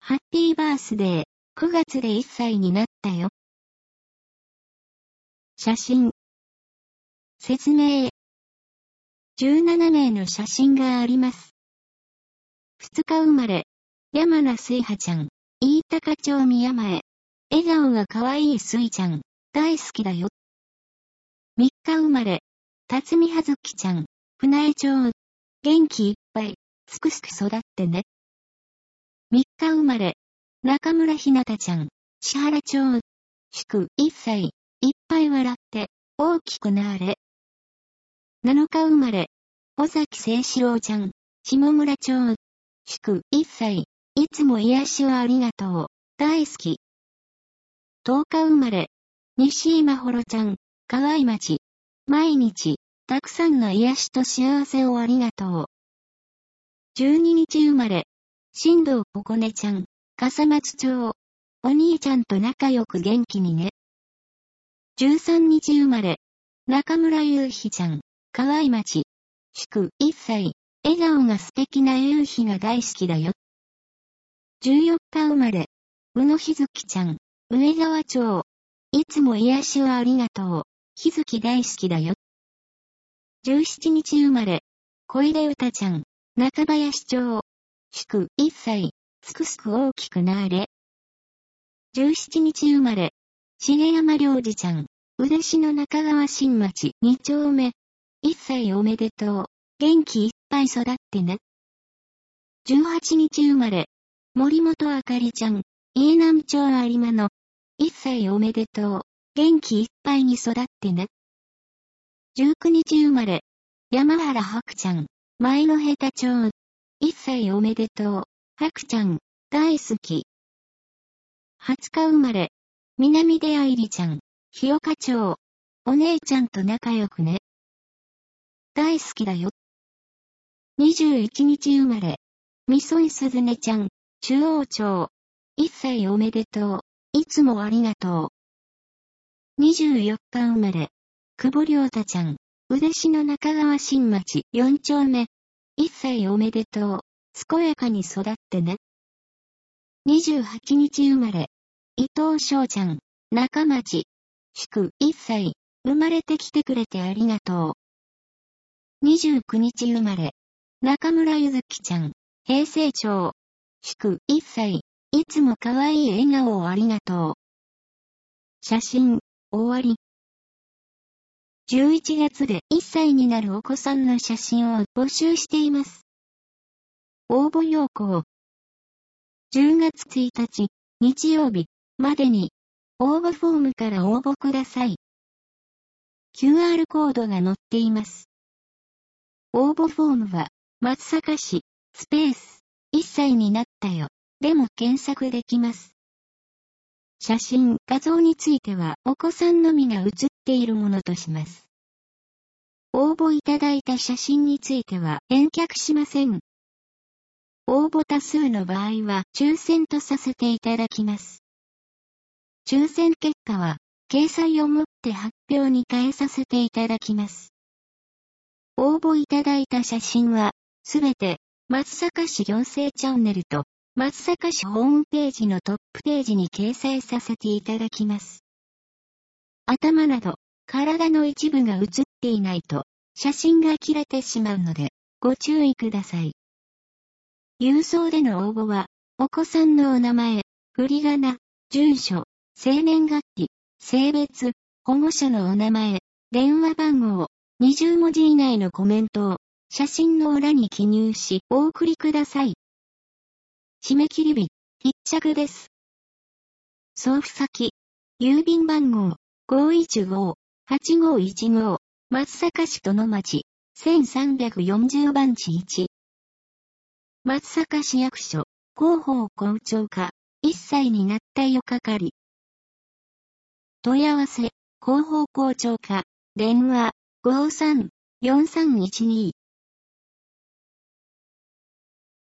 ハッピーバースデー、9月で1歳になったよ。写真。説明。17名の写真があります。2日生まれ、山名水葉ちゃん、飯高町宮前。笑顔が可愛い水ちゃん、大好きだよ。3日生まれ、辰巳葉月ちゃん、船江町。元気いっぱい、すくすく育ってね。3日生まれ、中村ひなたちゃん、千原町。祝1歳、いっぱい笑って、大きくなれ。7日生まれ、尾崎清志郎ちゃん、下村町。祝1歳、いつも癒しをありがとう、大好き。10日生まれ、西今ほろちゃん、河合町。毎日、たくさんの癒しと幸せをありがとう。12日生まれ、新藤ここねちゃん、笠松町。お兄ちゃんと仲良く元気にね。13日生まれ、中村ゆうひちゃん、河合町。祝1歳、笑顔が素敵なゆうひが大好きだよ。14日生まれ、宇野ひずきちゃん、上川町。いつも癒しをありがとう、ひずき大好きだよ。17日生まれ、小出うたちゃん、中林町。祝1歳、すくすく大きくなれ。17日生まれ、重山良二ちゃん、嬉野中川新町2丁目。1歳おめでとう、元気いっぱい育ってね。18日生まれ、森本あかりちゃん、飯南町有馬の。1歳おめでとう、元気いっぱいに育ってね。19日生まれ、山原白ちゃん、前の下手町。1歳おめでとう、白ちゃん、大好き。20日生まれ、南出愛理ちゃん、日岡町。お姉ちゃんと仲良くね。大好きだよ。21日生まれ、みそいすずねちゃん、中央町。1歳おめでとう、いつもありがとう。24日生まれ、久保良太ちゃん、嬉野中川新町4丁目。1歳おめでとう、健やかに育ってね。28日生まれ、伊藤翔ちゃん、中町。祝1歳、生まれてきてくれてありがとう。29日生まれ、中村ゆずきちゃん、平成町。祝1歳、いつも可愛い笑顔をありがとう。写真、終わり。11月で1歳になるお子さんの写真を募集しています。応募要項。10月1日、日曜日までに、応募フォームから応募ください。QR コードが載っています。応募フォームは、松阪市、スペース、1歳になったよ、でも検索できます。写真、画像については、お子さんのみが写っているものとします。応募いただいた写真については、返却しません。応募多数の場合は、抽選とさせていただきます。抽選結果は、掲載をもって発表に変えさせていただきます。応募いただいた写真は、すべて、松阪市行政チャンネルと、松阪市ホームページのトップページに掲載させていただきます。頭など、体の一部が写っていないと、写真が切れてしまうので、ご注意ください。郵送での応募は、お子さんのお名前、振り仮名、住所、生年月日、性別、保護者のお名前、電話番号、20文字以内のコメントを、写真の裏に記入し、お送りください。締め切り日、必着です。送付先、郵便番号、515-8515、松阪市殿町、1340番地1。松阪市役所、広報校長課、1歳になったよ係。問い合わせ、広報校長課、電話、53-4312